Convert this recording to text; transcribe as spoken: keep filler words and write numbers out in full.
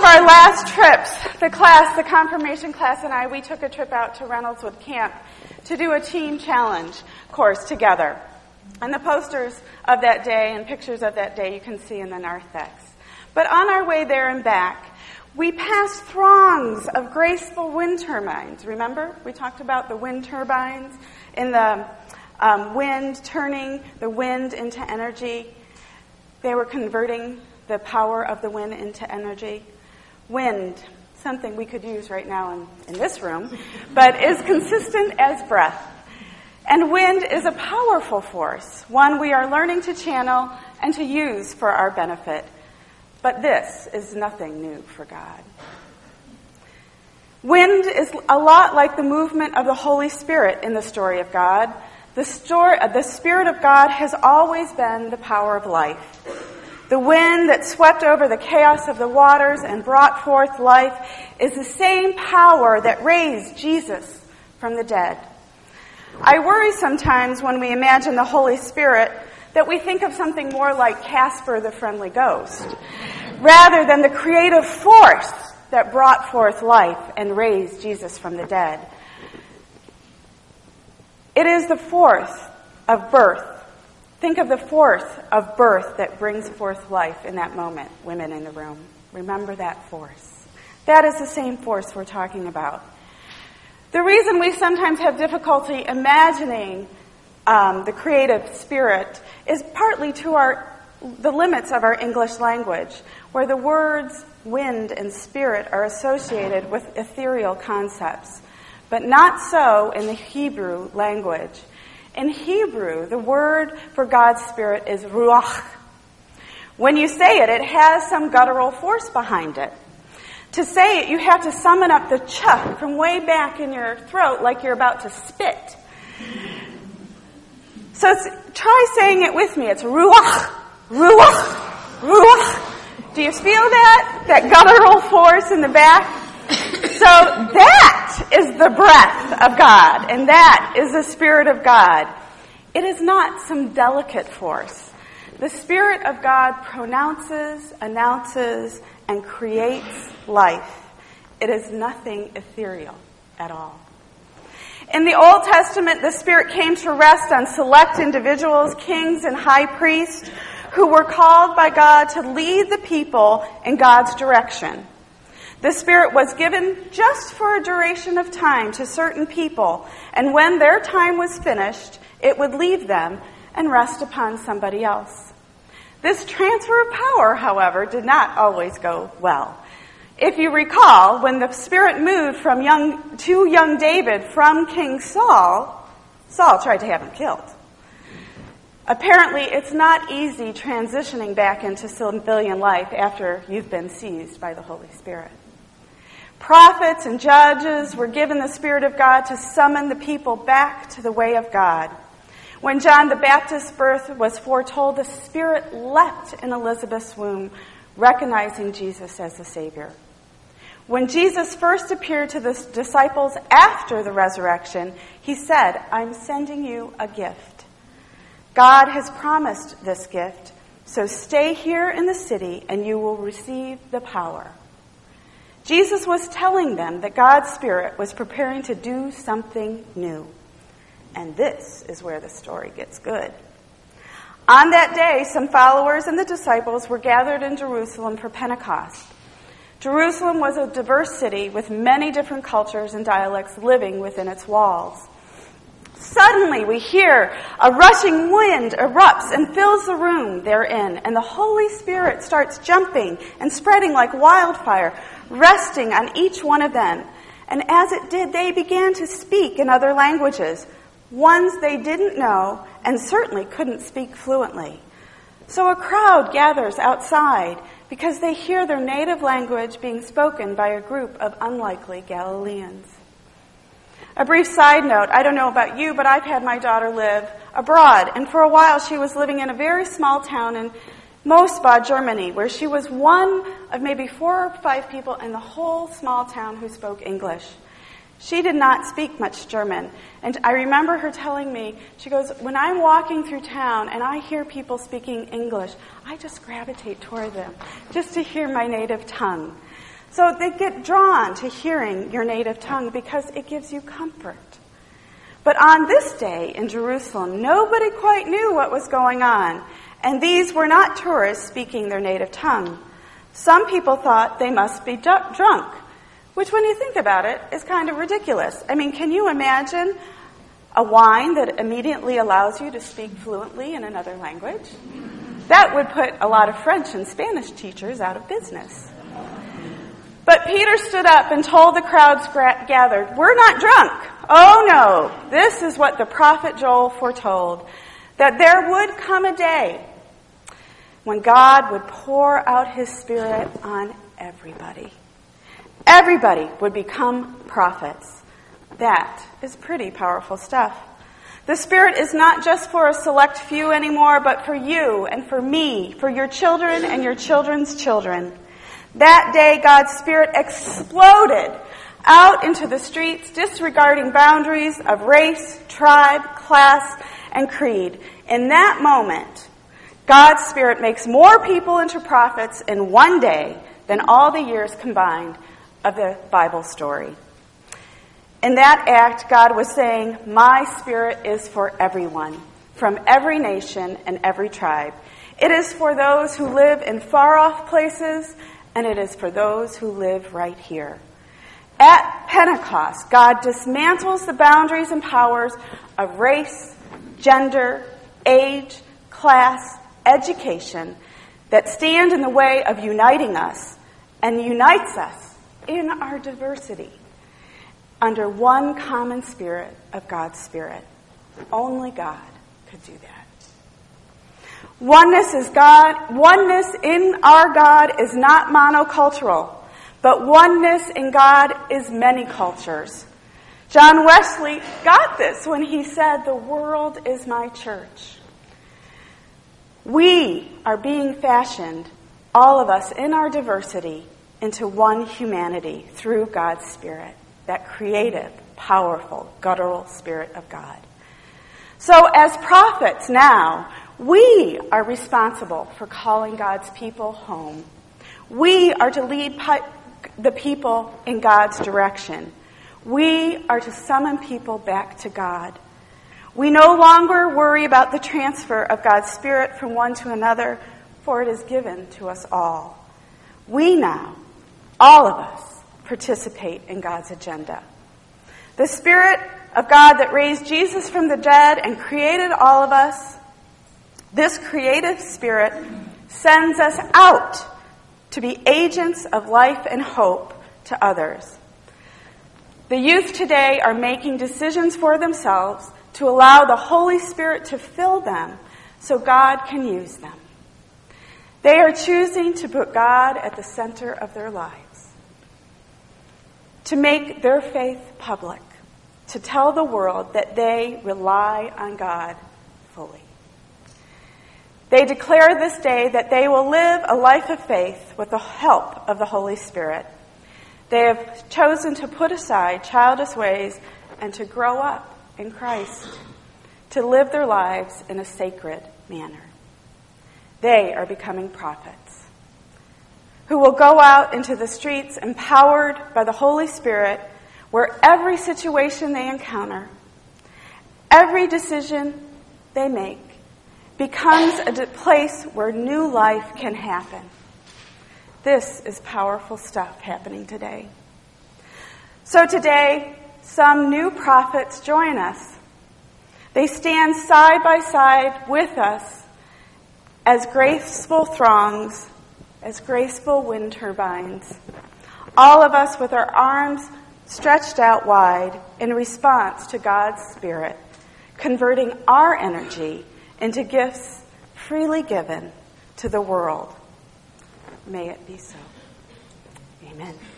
our last trips, the class, the confirmation class and I, we took a trip out to Reynoldswood Camp to do a team challenge course together. And the posters of that day and pictures of that day you can see in the narthex. But on our way there and back, we passed throngs of graceful wind turbines. Remember? We talked about the wind turbines in the um, wind, turning the wind into energy. They were converting the power of the wind into energy. Wind, something we could use right now in, in this room, but is consistent as breath. And wind is a powerful force, one we are learning to channel and to use for our benefit. But this is nothing new for God. Wind is a lot like the movement of the Holy Spirit in the story of God. The, story, the Spirit of God has always been the power of life. The wind that swept over the chaos of the waters and brought forth life is the same power that raised Jesus from the dead. I worry sometimes when we imagine the Holy Spirit that we think of something more like Casper the Friendly Ghost, rather than the creative force that brought forth life and raised Jesus from the dead. It is the force of birth. Think of the force of birth that brings forth life in that moment, women in the room. Remember that force. That is the same force we're talking about. The reason we sometimes have difficulty imagining um, the creative spirit is partly to our the limits of our English language, where the words wind and spirit are associated with ethereal concepts, but not so in the Hebrew language. In Hebrew, the word for God's Spirit is ruach. When you say it, it has some guttural force behind it. To say it, you have to summon up the ch from way back in your throat like you're about to spit. So try saying it with me. It's ruach, ruach, ruach. Do you feel that? That guttural force in the back? So that is the breath of God, and that is the Spirit of God. It is not some delicate force. The Spirit of God pronounces, announces, and creates life. It is nothing ethereal at all. In the Old Testament, the Spirit came to rest on select individuals, kings and high priests, who were called by God to lead the people in God's direction. The Spirit was given just for a duration of time to certain people, and when their time was finished, it would leave them and rest upon somebody else. This transfer of power, however, did not always go well. If you recall, when the Spirit moved from young to young David from King Saul, Saul tried to have him killed. Apparently, it's not easy transitioning back into civilian life after you've been seized by the Holy Spirit. Prophets and judges were given the Spirit of God to summon the people back to the way of God. When John the Baptist's birth was foretold, the Spirit leapt in Elizabeth's womb, recognizing Jesus as the Savior. When Jesus first appeared to the disciples after the resurrection, he said, "I'm sending you a gift." God has promised this gift, so stay here in the city and you will receive the power. Jesus was telling them that God's Spirit was preparing to do something new. And this is where the story gets good. On that day, some followers and the disciples were gathered in Jerusalem for Pentecost. Jerusalem was a diverse city with many different cultures and dialects living within its walls. Suddenly, we hear a rushing wind erupts and fills the room they're in, and the Holy Spirit starts jumping and spreading like wildfire, resting on each one of them. And as it did, they began to speak in other languages, ones they didn't know and certainly couldn't speak fluently. So a crowd gathers outside because they hear their native language being spoken by a group of unlikely Galileans. A brief side note, I don't know about you, but I've had my daughter live abroad, and for a while she was living in a very small town in Mosbach, Germany, where she was one of maybe four or five people in the whole small town who spoke English. She did not speak much German, and I remember her telling me, she goes, when I'm walking through town and I hear people speaking English, I just gravitate toward them, just to hear my native tongue. So they get drawn to hearing your native tongue because it gives you comfort. But on this day in Jerusalem, nobody quite knew what was going on. And these were not tourists speaking their native tongue. Some people thought they must be d- drunk, which when you think about it is kind of ridiculous. I mean, can you imagine a wine that immediately allows you to speak fluently in another language? That would put a lot of French and Spanish teachers out of business. But Peter stood up and told the crowds gra- gathered, "We're not drunk. Oh no, this is what the prophet Joel foretold, that there would come a day when God would pour out his Spirit on everybody. Everybody would become prophets." That is pretty powerful stuff. The Spirit is not just for a select few anymore, but for you and for me, for your children and your children's children. That day, God's Spirit exploded out into the streets, disregarding boundaries of race, tribe, class, and creed. In that moment, God's Spirit makes more people into prophets in one day than all the years combined of the Bible story. In that act, God was saying, "My Spirit is for everyone, from every nation and every tribe. It is for those who live in far-off places, and it is for those who live right here." At Pentecost, God dismantles the boundaries and powers of race, gender, age, class, education that stand in the way of uniting us, and unites us in our diversity under one common Spirit of God's Spirit. Only God could do that. Oneness is God. Oneness in our God is not monocultural, but oneness in God is many cultures. John Wesley got this when he said, "The world is my church." We are being fashioned, all of us in our diversity, into one humanity through God's Spirit, that creative, powerful, guttural Spirit of God. So as prophets now, we are responsible for calling God's people home. We are to lead the people in God's direction. We are to summon people back to God. We no longer worry about the transfer of God's Spirit from one to another, for it is given to us all. We now, all of us, participate in God's agenda. The Spirit of God that raised Jesus from the dead and created all of us, this creative Spirit sends us out to be agents of life and hope to others. The youth today are making decisions for themselves to allow the Holy Spirit to fill them so God can use them. They are choosing to put God at the center of their lives, to make their faith public, to tell the world that they rely on God fully. They declare this day that they will live a life of faith with the help of the Holy Spirit. They have chosen to put aside childish ways and to grow up in Christ, to live their lives in a sacred manner. They are becoming prophets who will go out into the streets empowered by the Holy Spirit, where every situation they encounter, every decision they make, becomes a place where new life can happen. This is powerful stuff happening today. So today, some new prophets join us. They stand side by side with us as graceful throngs, as graceful wind turbines. All of us with our arms stretched out wide in response to God's Spirit, converting our energy into gifts freely given to the world. May it be so. Amen.